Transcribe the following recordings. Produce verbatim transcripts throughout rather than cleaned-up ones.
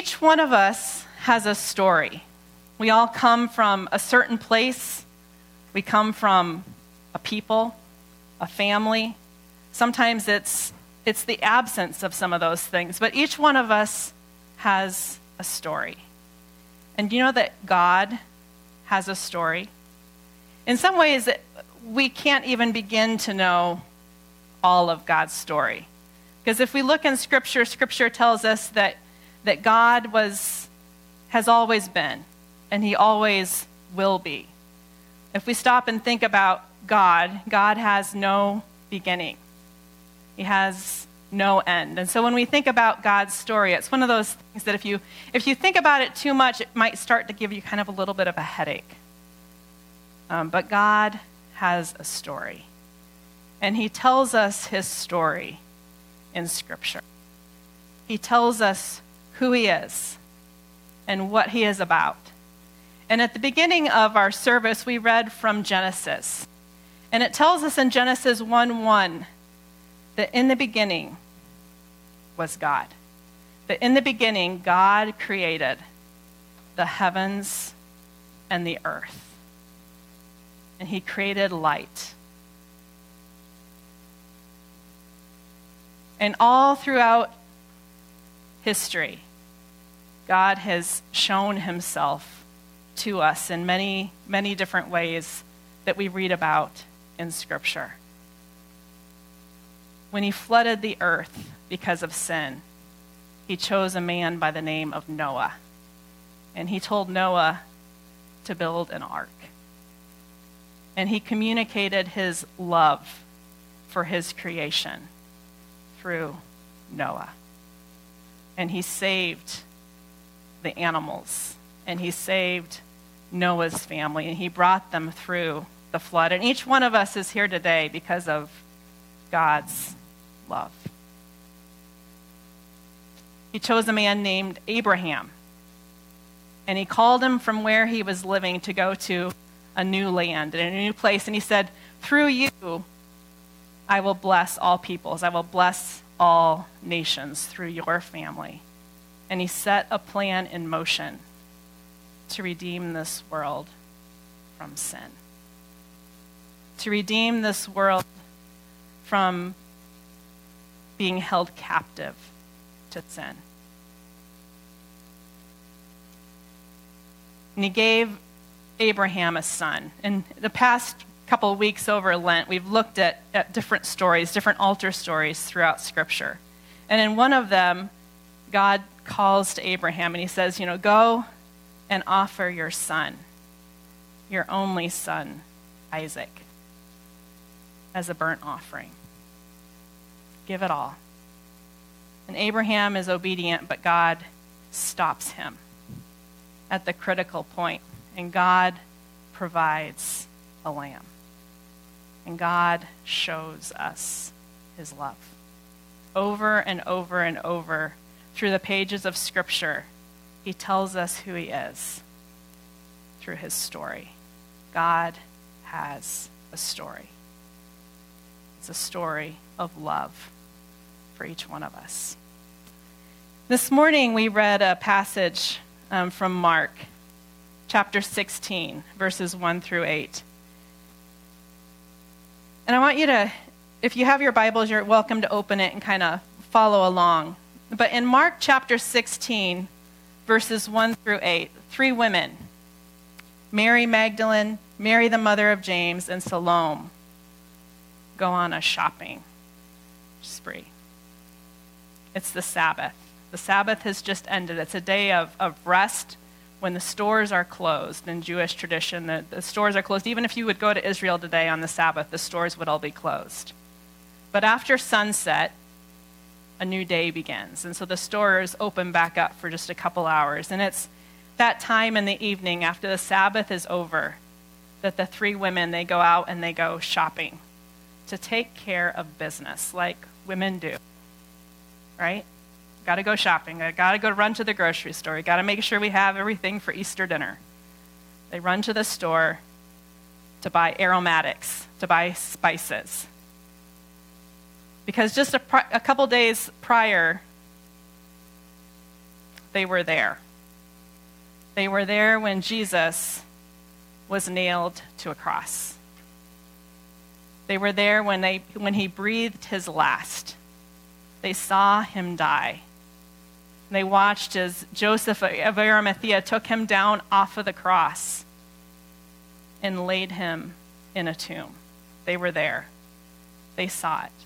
each one of us has a story. We all come from a certain place. We come from a people, a family. Sometimes it's it's the absence of some of those things, but each one of us has a story. And you know that God has a story? In some ways, we can't even begin to know all of God's story. Because if we look in Scripture, Scripture tells us that, that God was, has always been, and he always will be. If we stop and think about God, God has no beginning. He has no end. And so when we think about God's story, it's one of those things that if you if you think about it too much, it might start to give you kind of a little bit of a headache. Um, but God has a story. And he tells us his story in Scripture. He tells us who he is and what he is about. And at the beginning of our service, we read from Genesis. And it tells us in Genesis one one that in the beginning was God. That in the beginning, God created the heavens and the earth. And he created light. And all throughout history, God has shown himself to us in many, many different ways that we read about in Scripture. When he flooded the earth because of sin, he chose a man by the name of Noah. And he told Noah to build an ark. And he communicated his love for his creation through Noah. And he saved the animals. And he saved Noah's family. And he brought them through the flood. And each one of us is here today because of God's love. He chose a man named Abraham. And he called him from where he was living to go to a new land and a new place. And he said, through you, I will bless all peoples. I will bless all nations through your family. And he set a plan in motion to redeem this world from sin. To redeem this world from being held captive to sin. And he gave Abraham a son. In the past couple of weeks over Lent, we've looked at, at different stories, different altar stories throughout Scripture. And in one of them, God calls to Abraham and he says, you know, go and offer your son, your only son, Isaac, as a burnt offering. Give it all. And Abraham is obedient, but God stops him at the critical point. And God provides a lamb. And God shows us his love. Over and over and over through the pages of Scripture, he tells us who he is through his story. God has a story. It's a story of love for each one of us. This morning we read a passage um, from Mark, chapter sixteen, verses one through eight. And I want you to, if you have your Bibles, you're welcome to open it and kind of follow along. But in Mark chapter sixteen, verses one through eight, three women, Mary Magdalene, Mary the mother of James, and Salome, go on a shopping spree. It's the Sabbath. The Sabbath has just ended. It's a day of, of rest when the stores are closed. In Jewish tradition, the, the stores are closed. Even if you would go to Israel today on the Sabbath, the stores would all be closed. But after sunset, a new day begins. And so the stores open back up for just a couple hours. And it's that time in the evening after the Sabbath is over that the three women, they go out and they go shopping to take care of business like women do, right? Got to go shopping. I got to go run to the grocery store. Got to make sure we have everything for Easter dinner. They run to the store to buy aromatics, to buy spices. Because just a, pri- a couple days prior, they were there. They were there when Jesus was nailed to a cross. They were there when they when he breathed his last. They saw him die. They watched as Joseph of Arimathea took him down off of the cross and laid him in a tomb. They were there. They saw it.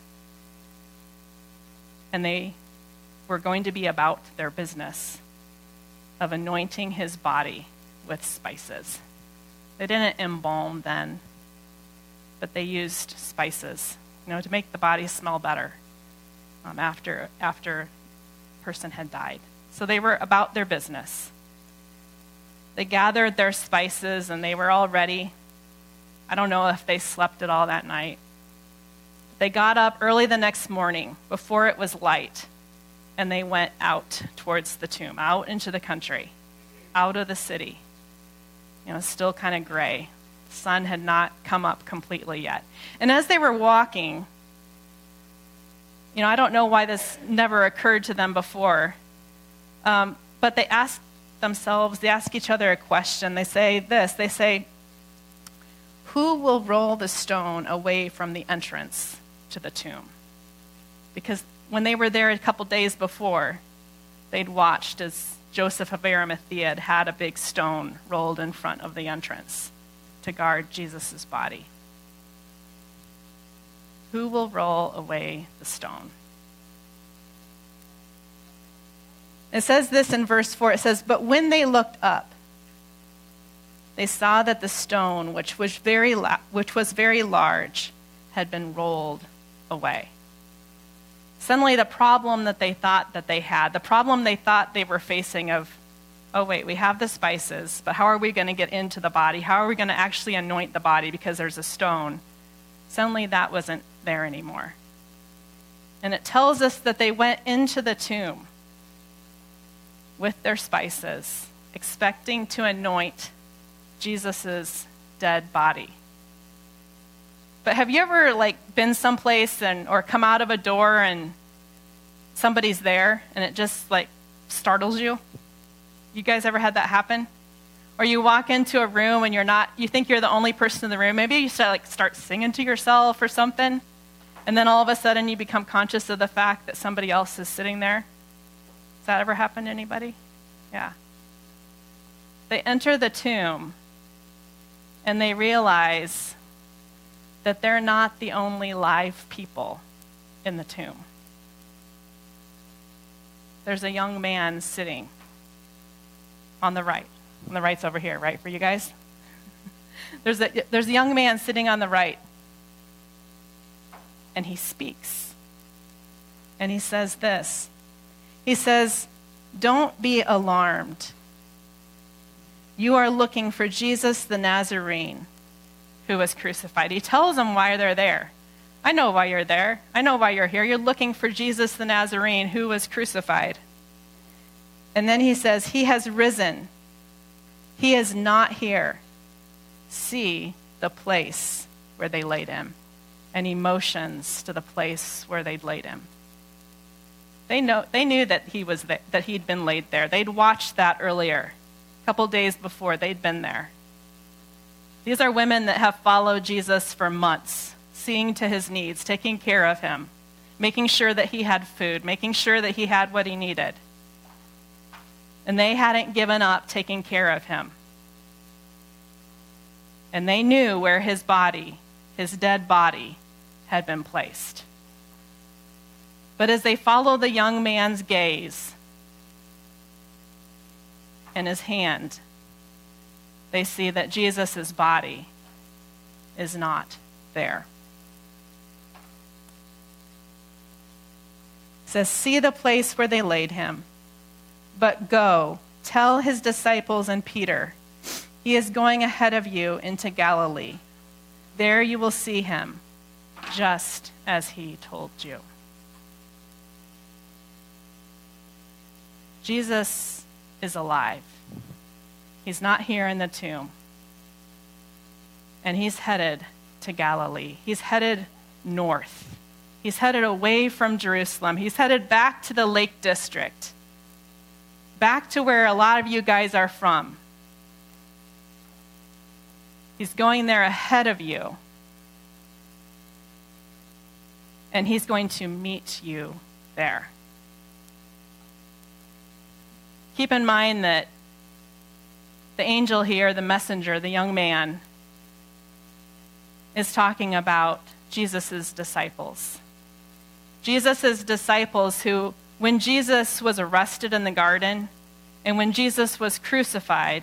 And they were going to be about their business of anointing his body with spices. They didn't embalm then, but they used spices, you know, to make the body smell better um, after after a person had died. So they were about their business. They gathered their spices and they were all ready. I don't know if they slept at all that night. They got up early the next morning before it was light, and they went out towards the tomb, out into the country, out of the city. You know, still kind of gray. The sun had not come up completely yet. And as they were walking, you know, I don't know why this never occurred to them before, um, but they asked themselves, they ask each other a question. They say this, they say, who will roll the stone away from the entrance to the tomb? Because when they were there a couple days before, they'd watched as Joseph of Arimathea had had a big stone rolled in front of the entrance to guard Jesus' body. Who will roll away the stone? It says this in verse four. It says, but when they looked up, they saw that the stone, which was very la- which was very large, had been rolled away. Suddenly the problem that they thought that they had, the problem they thought they were facing of, oh wait, we have the spices, but how are we going to get into the body? How are we going to actually anoint the body because there's a stone? Suddenly that wasn't there anymore. And it tells us that they went into the tomb with their spices, expecting to anoint Jesus' dead body. But have you ever like been someplace and or come out of a door and somebody's there and it just like startles you? You guys ever had that happen? Or you walk into a room and you're not, you think you're the only person in the room. Maybe you start like start singing to yourself or something, and then all of a sudden you become conscious of the fact that somebody else is sitting there. Has that ever happened to anybody? Yeah. They enter the tomb and they realize that they're not the only live people in the tomb. There's a young man sitting on the right. On the right's over here, right, for you guys? There's a, there's a young man sitting on the right, and he speaks. And he says this. He says, don't be alarmed. You are looking for Jesus the Nazarene, who was crucified. He tells them why they're there. I know why you're there. I know why you're here. You're looking for Jesus the Nazarene, who was crucified. And then he says, he has risen. He is not here. See the place where they laid him. And he motions to the place where they'd laid him. They know they knew that he was th- that he'd been laid there. They'd watched that earlier. A couple days before, they'd been there. These are women that have followed Jesus for months, seeing to his needs, taking care of him, making sure that he had food, making sure that he had what he needed. And they hadn't given up taking care of him. And they knew where his body, his dead body, had been placed. But as they follow the young man's gaze and his hand, they see that Jesus' body is not there. It says, see the place where they laid him. But go, tell his disciples and Peter, he is going ahead of you into Galilee. There you will see him, just as he told you. Jesus is alive. He's not here in the tomb. And he's headed to Galilee. He's headed north. He's headed away from Jerusalem. He's headed back to the Lake District. back to where a lot of you guys are from. He's going there ahead of you. And he's going to meet you there. Keep in mind that the angel here, the messenger, the young man, is talking about Jesus' disciples. Jesus' disciples who, when Jesus was arrested in the garden, and when Jesus was crucified,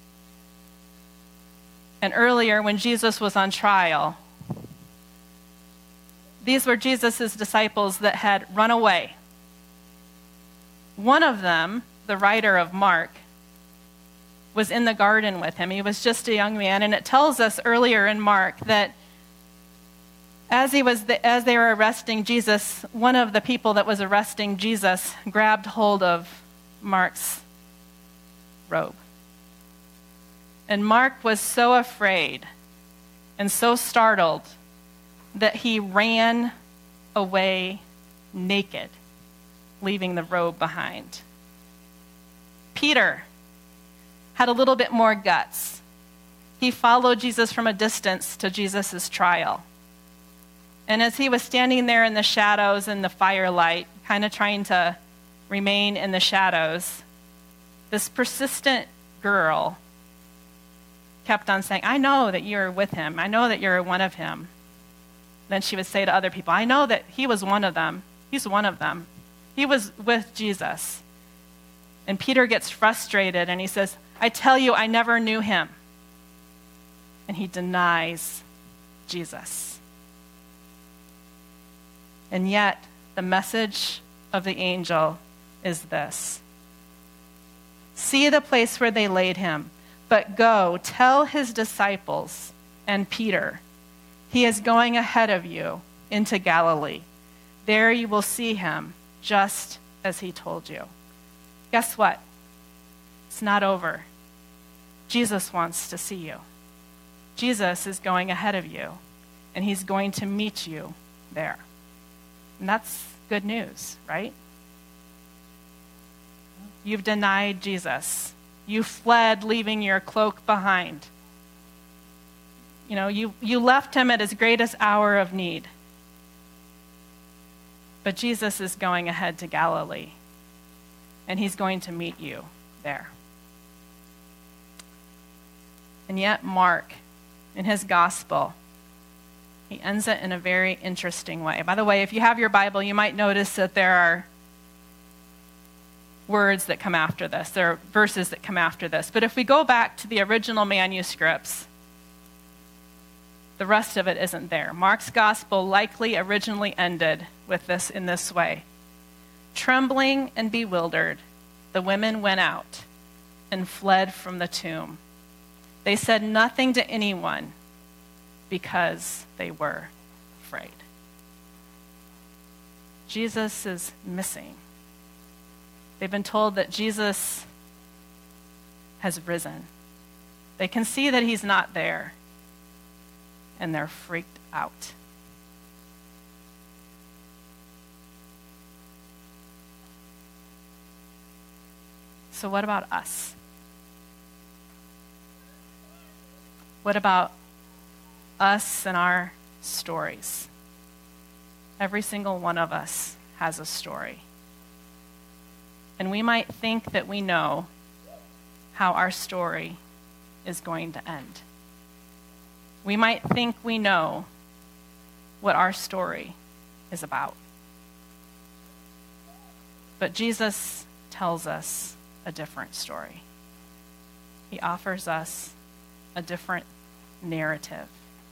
and earlier when Jesus was on trial, these were Jesus' disciples that had run away. One of them, the writer of Mark, was in the garden with him. He was just a young man, and it tells us earlier in Mark that as he was the, as they were arresting Jesus, one of the people that was arresting Jesus grabbed hold of Mark's robe. And Mark was so afraid and so startled that he ran away naked, leaving the robe behind. Peter had a little bit more guts. He followed Jesus from a distance to Jesus' trial. And as he was standing there in the shadows and the firelight, kind of trying to remain in the shadows, this persistent girl kept on saying, I know that you're with him. I know that you're one of him. Then she would say to other people, I know that he was one of them. He's one of them. He was with Jesus. And Peter gets frustrated and he says, I tell you, I never knew him. And he denies Jesus. And yet, the message of the angel is this. See the place where they laid him, but go tell his disciples and Peter, he is going ahead of you into Galilee. There you will see him, just as he told you. Guess what? It's not over. Jesus wants to see you. Jesus is going ahead of you, and he's going to meet you there. And that's good news, right? You've denied Jesus. You fled, leaving your cloak behind. You know, you, you left him at his greatest hour of need. But Jesus is going ahead to Galilee, and he's going to meet you there. And yet Mark, in his gospel, he ends it in a very interesting way. By the way, if you have your Bible, you might notice that there are words that come after this. There are verses that come after this. But if we go back to the original manuscripts, the rest of it isn't there. Mark's gospel likely originally ended with this in this way. Trembling and bewildered, the women went out and fled from the tomb. They said nothing to anyone because they were afraid. Jesus is missing. They've been told that Jesus has risen. They can see that he's not there, and they're freaked out. So what about us? What about us and our stories? Every single one of us has a story. And we might think that we know how our story is going to end. We might think we know what our story is about. But Jesus tells us a different story. He offers us a different narrative.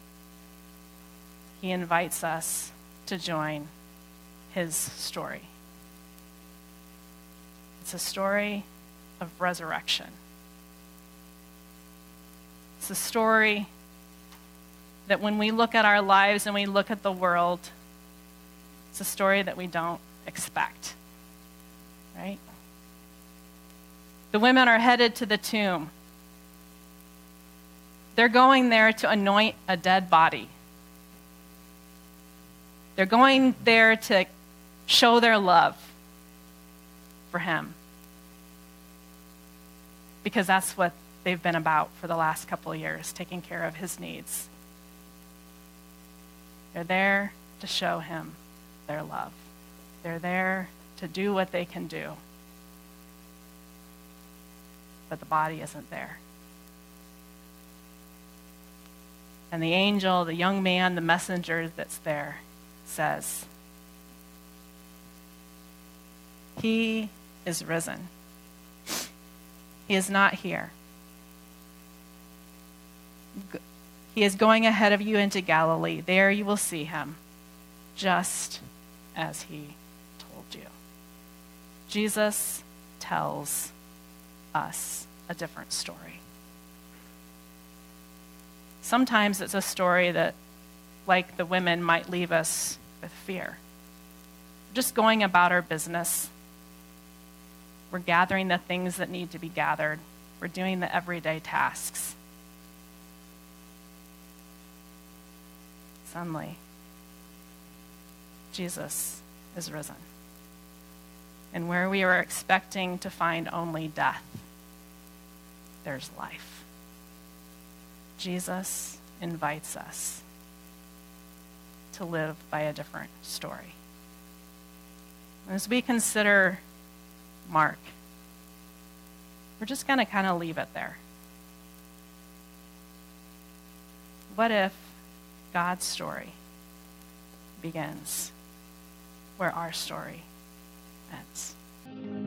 He invites us to join his story. It's a story of resurrection. It's a story that when we look at our lives and we look at the world, it's a story that we don't expect, right? The women are headed to the tomb. They're going there to anoint a dead body. They're going there to show their love for him. because that's what they've been about for the last couple of years, taking care of his needs. They're there to show him their love. They're there to do what they can do. But the body isn't there. And the angel, the young man, the messenger that's there says, he is risen. He is not here. He is going ahead of you into Galilee. There you will see him, just as he told you. Jesus tells us a different story. Sometimes it's a story that, like the women, might leave us with fear. Just going about our business. We're gathering the things that need to be gathered. We're doing the everyday tasks. Suddenly, Jesus is risen. And where we were expecting to find only death, there's life. Jesus invites us to live by a different story. As we consider Mark, we're just going to kind of leave it there. What if God's story begins where our story ends?